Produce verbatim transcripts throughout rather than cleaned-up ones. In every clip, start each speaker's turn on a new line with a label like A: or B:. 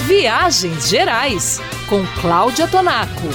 A: Viagens Gerais, com Cláudia Tonaco.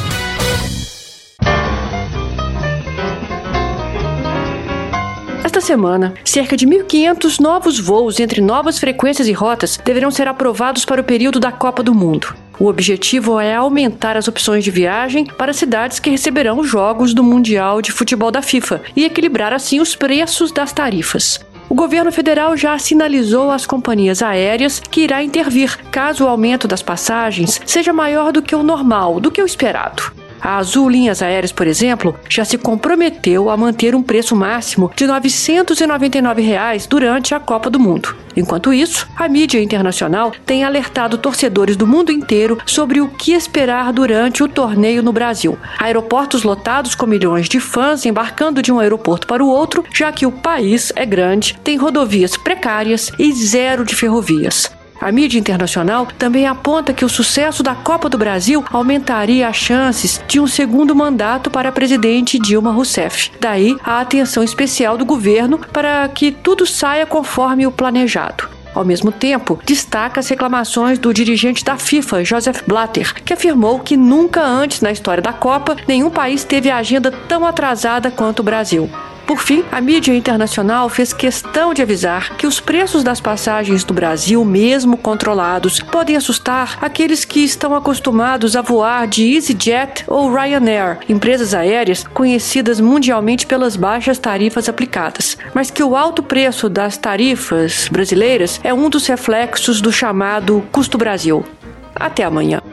B: Esta semana, cerca de mil e quinhentos novos voos entre novas frequências e rotas deverão ser aprovados para o período da Copa do Mundo. O objetivo é aumentar as opções de viagem para cidades que receberão os Jogos do Mundial de Futebol da FIFA e equilibrar assim os preços das tarifas. O governo federal já sinalizou às companhias aéreas que irá intervir caso o aumento das passagens seja maior do que o normal, do que o esperado. A Azul Linhas Aéreas, por exemplo, já se comprometeu a manter um preço máximo de novecentos e noventa e nove reais durante a Copa do Mundo. Enquanto isso, a mídia internacional tem alertado torcedores do mundo inteiro sobre o que esperar durante o torneio no Brasil. Aeroportos lotados com milhões de fãs embarcando de um aeroporto para o outro, já que o país é grande, tem rodovias precárias e zero de ferrovias. A mídia internacional também aponta que o sucesso da Copa do Brasil aumentaria as chances de um segundo mandato para a presidente Dilma Rousseff. Daí a atenção especial do governo para que tudo saia conforme o planejado. Ao mesmo tempo, destaca as reclamações do dirigente da FIFA, Joseph Blatter, que afirmou que nunca antes na história da Copa nenhum país teve a agenda tão atrasada quanto o Brasil. Por fim, a mídia internacional fez questão de avisar que os preços das passagens do Brasil, mesmo controlados, podem assustar aqueles que estão acostumados a voar de EasyJet ou Ryanair, empresas aéreas conhecidas mundialmente pelas baixas tarifas aplicadas, mas que o alto preço das tarifas brasileiras é um dos reflexos do chamado Custo Brasil. Até amanhã.